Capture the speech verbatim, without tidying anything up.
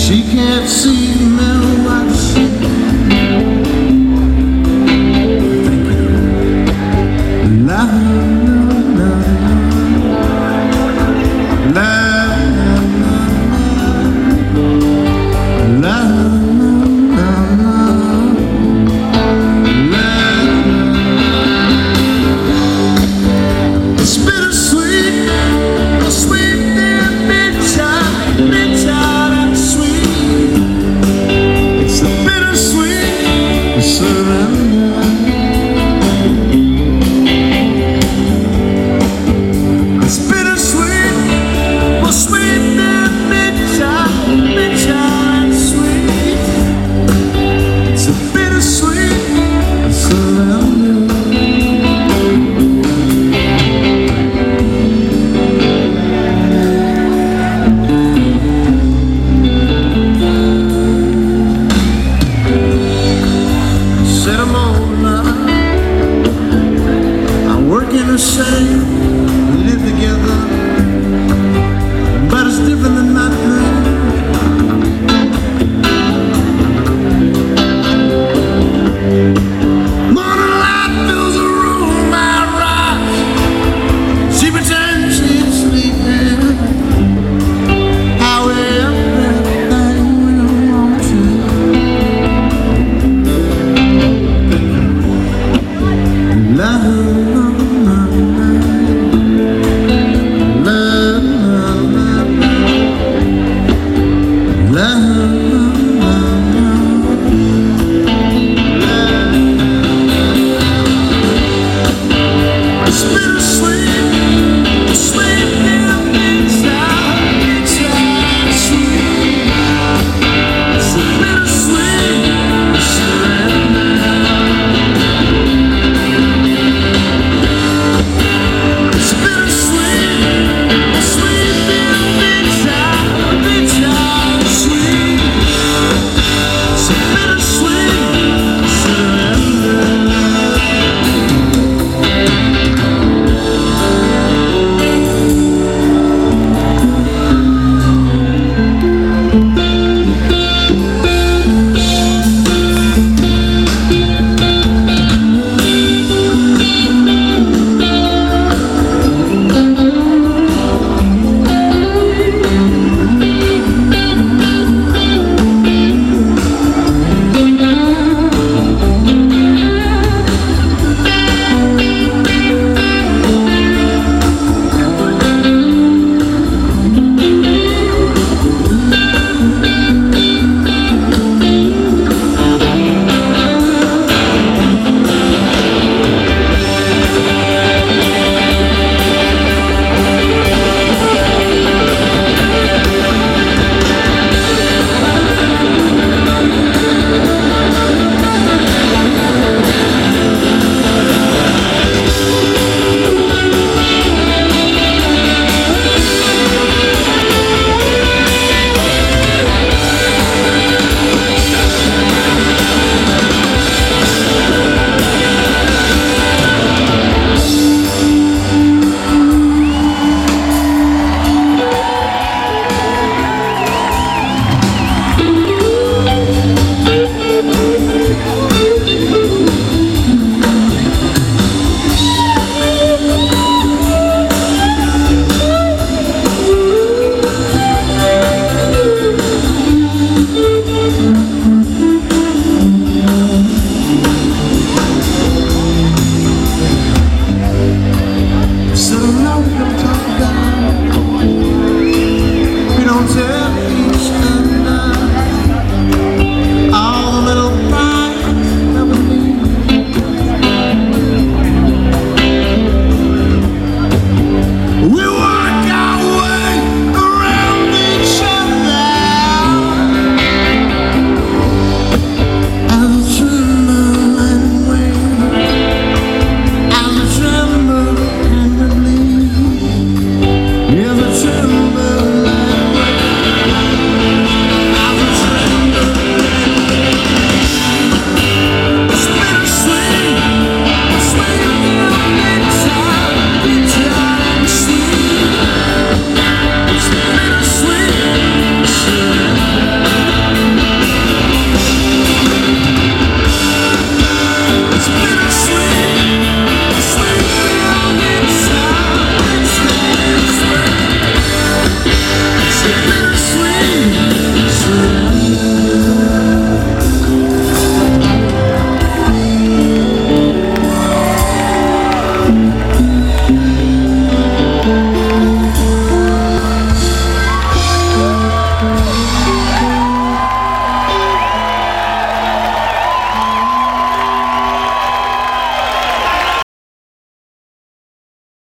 She can't see me watching. La la la la la la. It's bittersweet, sweet and bitter, bitter and sweet. It's the bittersweet surrender. It's bittersweet, sweet and bitter, bitter and sweet. It's a bittersweet surrender. Said I'm old now, I work in the same, we live together, but it's different than my dream. Morning light fills the room, I rise, she pretends she's sleeping. How everything will want to. Love. It's bittersweet, sweet and bitter, bitter and sweet. It's a bittersweet surrender. It's bittersweet, sweet and bitter, bitter and sweet. It's a bittersweet surrender.